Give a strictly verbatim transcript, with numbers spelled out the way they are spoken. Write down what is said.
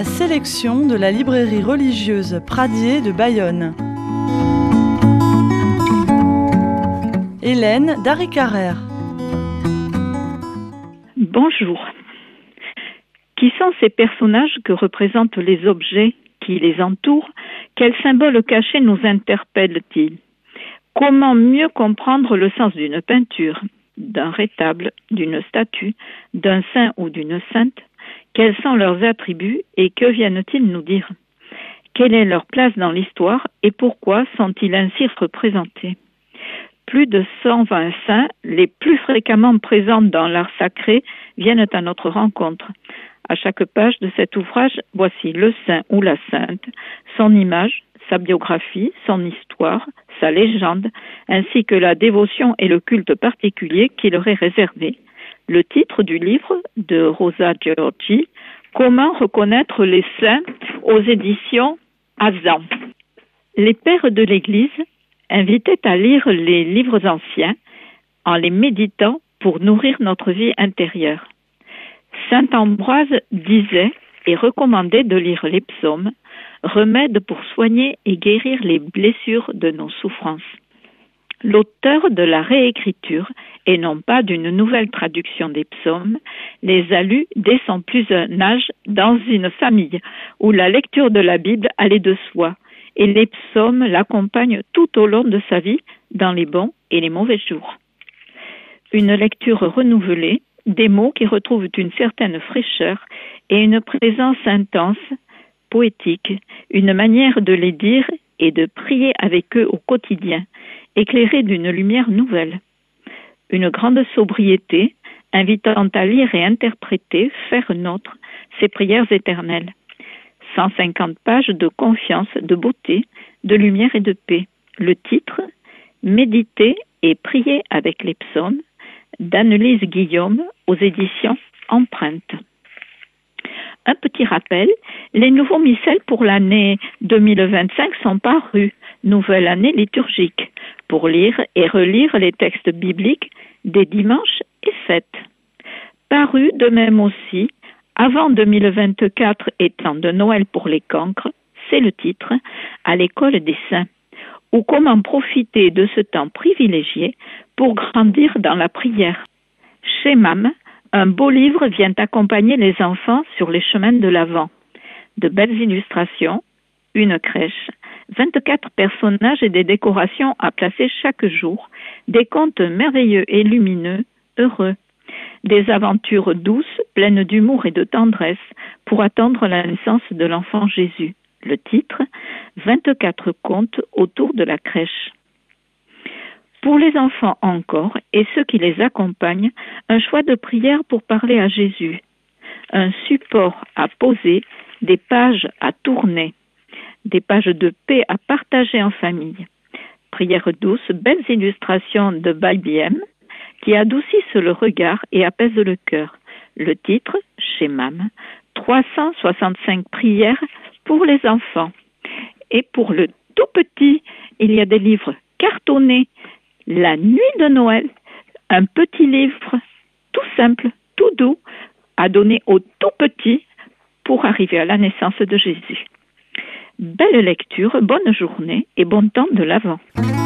la sélection de la librairie religieuse Pradier de Bayonne. Hélène Darry-Carrère. Bonjour. Qui sont ces personnages que représentent les objets qui les entourent? Quels symboles cachés nous interpellent-ils? Comment mieux comprendre le sens d'une peinture, d'un rétable, d'une statue, d'un saint ou d'une sainte? Quels sont leurs attributs et que viennent-ils nous dire? Quelle est leur place dans l'histoire et pourquoi sont-ils ainsi représentés? Plus de cent vingt saints, les plus fréquemment présents dans l'art sacré, viennent à notre rencontre. À chaque page de cet ouvrage, voici le saint ou la sainte, son image, sa biographie, son histoire, sa légende, ainsi que la dévotion et le culte particulier qui leur est réservé. Le titre du livre de Rosa Giorgi, « Comment reconnaître les saints » aux éditions Azan. Les pères de l'Église invitaient à lire les livres anciens en les méditant pour nourrir notre vie intérieure. Saint Ambroise disait et recommandait de lire les psaumes, remède pour soigner et guérir les blessures de nos souffrances. L'auteur de la réécriture, et non pas d'une nouvelle traduction des psaumes, les a lus dès son plus jeune âge dans une famille où la lecture de la Bible allait de soi, et les psaumes l'accompagnent tout au long de sa vie, dans les bons et les mauvais jours. Une lecture renouvelée, des mots qui retrouvent une certaine fraîcheur et une présence intense, poétique, une manière de les dire et de prier avec eux au quotidien, éclairés d'une lumière nouvelle. Une grande sobriété, invitant à lire et interpréter, faire nôtre ces prières éternelles. cent cinquante pages de confiance, de beauté, de lumière et de paix. Le titre, Méditer et prier avec les psaumes, d'Annelise Guillaume aux éditions Empreinte. Un petit rappel, les nouveaux missels pour l'année deux mille vingt-cinq sont parus, nouvelle année liturgique, pour lire et relire les textes bibliques des dimanches et fêtes. Parus de même aussi, avant deux mille vingt-quatre étant de Noël pour les cancres, c'est le titre, à l'école des saints, ou comment profiter de ce temps privilégié pour grandir dans la prière. Chez Mam, un beau livre vient accompagner les enfants sur les chemins de l'Avent. De belles illustrations, une crèche, vingt-quatre personnages et des décorations à placer chaque jour, des contes merveilleux et lumineux, heureux, des aventures douces, pleines d'humour et de tendresse pour attendre la naissance de l'enfant Jésus. Le titre, vingt-quatre contes autour de la crèche. Pour les enfants encore et ceux qui les accompagnent, un choix de prière pour parler à Jésus, un support à poser, des pages à tourner, des pages de paix à partager en famille. Prières douces, belles illustrations de Baibiem qui adoucissent le regard et apaisent le cœur. Le titre, chez Mam, trois cent soixante-cinq prières pour les enfants. Et pour le tout petit, il y a des livres cartonnés. La nuit de Noël, un petit livre tout simple, tout doux, à donner aux tout petits pour arriver à la naissance de Jésus. Belle lecture, bonne journée et bon temps de l'Avent.